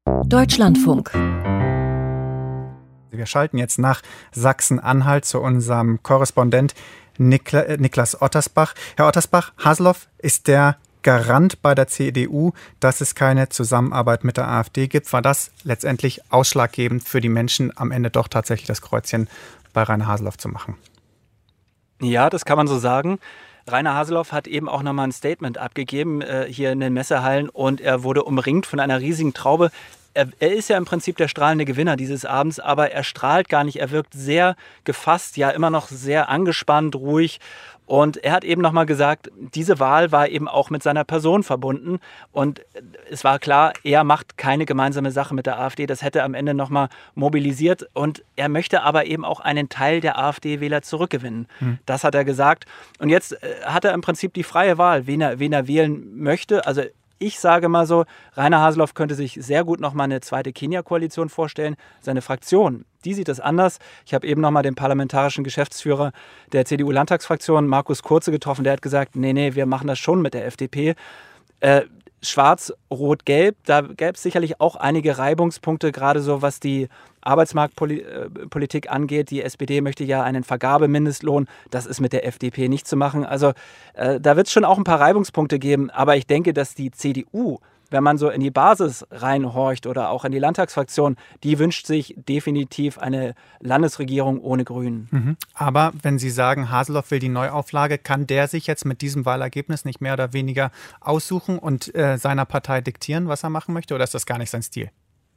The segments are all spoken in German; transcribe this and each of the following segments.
Deutschlandfunk. Wir schalten jetzt nach Sachsen-Anhalt zu unserem Korrespondent Niklas Ottersbach. Herr Ottersbach, Haseloff ist der Garant bei der CDU, dass es keine Zusammenarbeit mit der AfD gibt. War das letztendlich ausschlaggebend für die Menschen, am Ende doch tatsächlich das Kreuzchen bei Rainer Haseloff zu machen? Ja, das kann man so sagen. Rainer Haseloff hat eben auch nochmal ein Statement abgegeben hier in den Messehallen und er wurde umringt von einer riesigen Traube. Er ist ja im Prinzip der strahlende Gewinner dieses Abends, aber er strahlt gar nicht. Er wirkt sehr gefasst, ja immer noch sehr angespannt, ruhig. Und er hat eben nochmal gesagt, diese Wahl war eben auch mit seiner Person verbunden. Und es war klar, er macht keine gemeinsame Sache mit der AfD. Das hätte am Ende nochmal mobilisiert. Und er möchte aber eben auch einen Teil der AfD-Wähler zurückgewinnen. Das hat er gesagt. Und jetzt hat er im Prinzip die freie Wahl, wen er wählen möchte. Also ich sage mal so, Rainer Haseloff könnte sich sehr gut noch mal eine zweite Kenia-Koalition vorstellen. Seine Fraktion, die sieht das anders. Ich habe eben noch mal den parlamentarischen Geschäftsführer der CDU-Landtagsfraktion, Markus Kurze, getroffen. Der hat gesagt, nee, wir machen das schon mit der FDP. Schwarz, Rot, Gelb, da gäbe es sicherlich auch einige Reibungspunkte, gerade so was die Arbeitsmarktpolitik angeht. Die SPD möchte ja einen Vergabemindestlohn. Das ist mit der FDP nicht zu machen. Also da wird es schon auch ein paar Reibungspunkte geben. Aber ich denke, dass die CDU, wenn man so in die Basis reinhorcht oder auch in die Landtagsfraktion, die wünscht sich definitiv eine Landesregierung ohne Grünen. Aber wenn Sie sagen, Haseloff will die Neuauflage, kann der sich jetzt mit diesem Wahlergebnis nicht mehr oder weniger aussuchen und seiner Partei diktieren, was er machen möchte? Oder ist das gar nicht sein Stil?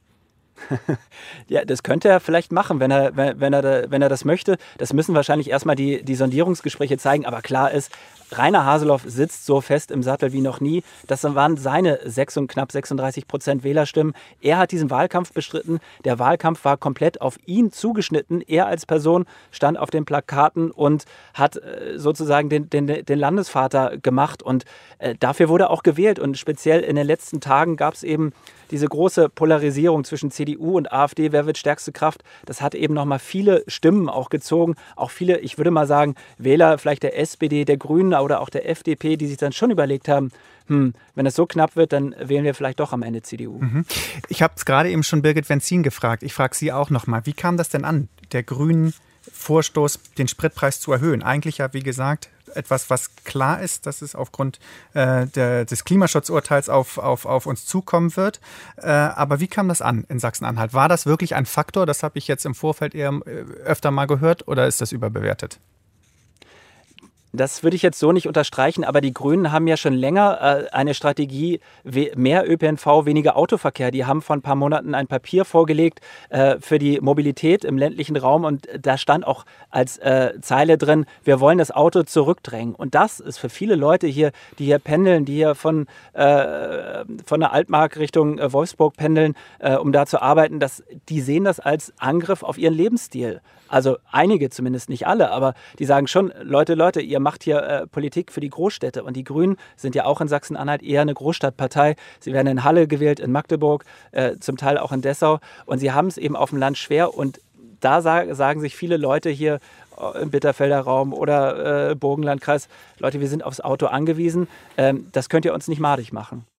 Ja, das könnte er vielleicht machen, wenn er das möchte. Das müssen wahrscheinlich erstmal die Sondierungsgespräche zeigen. Aber klar ist, Rainer Haseloff sitzt so fest im Sattel wie noch nie. Das waren seine knapp 36% Wählerstimmen. Er hat diesen Wahlkampf bestritten. Der Wahlkampf war komplett auf ihn zugeschnitten. Er als Person stand auf den Plakaten und hat sozusagen den Landesvater gemacht. Und dafür wurde er auch gewählt. Und speziell in den letzten Tagen gab es eben diese große Polarisierung zwischen CDU und AfD, wer wird stärkste Kraft, das hat eben nochmal viele Stimmen auch gezogen. Auch viele, ich würde mal sagen, Wähler vielleicht der SPD, der Grünen oder auch der FDP, die sich dann schon überlegt haben, wenn es so knapp wird, dann wählen wir vielleicht doch am Ende CDU. Ich habe es gerade eben schon Birgit Wenzin gefragt. Ich frage Sie auch nochmal, wie kam das denn an, der Grünen Vorstoß, den Spritpreis zu erhöhen? Eigentlich ja, wie gesagt, etwas, was klar ist, dass es aufgrund des Klimaschutzurteils auf uns zukommen wird. Aber wie kam das an in Sachsen-Anhalt? War das wirklich ein Faktor? Das habe ich jetzt im Vorfeld eher öfter mal gehört. Oder ist das überbewertet? Das würde ich jetzt so nicht unterstreichen, aber die Grünen haben ja schon länger eine Strategie, mehr ÖPNV, weniger Autoverkehr. Die haben vor ein paar Monaten ein Papier vorgelegt für die Mobilität im ländlichen Raum und da stand auch als Zeile drin, wir wollen das Auto zurückdrängen. Und das ist für viele Leute hier, die hier pendeln, die hier von der Altmark Richtung Wolfsburg pendeln, um da zu arbeiten, die sehen das als Angriff auf ihren Lebensstil. Also einige zumindest, nicht alle, aber die sagen schon, Leute, ihr macht hier Politik für die Großstädte. Und die Grünen sind ja auch in Sachsen-Anhalt eher eine Großstadtpartei. Sie werden in Halle gewählt, in Magdeburg, zum Teil auch in Dessau. Und sie haben es eben auf dem Land schwer. Und da sagen sich viele Leute hier im Bitterfelder Raum oder Burgenlandkreis, Leute, wir sind aufs Auto angewiesen. Das könnt ihr uns nicht madig machen.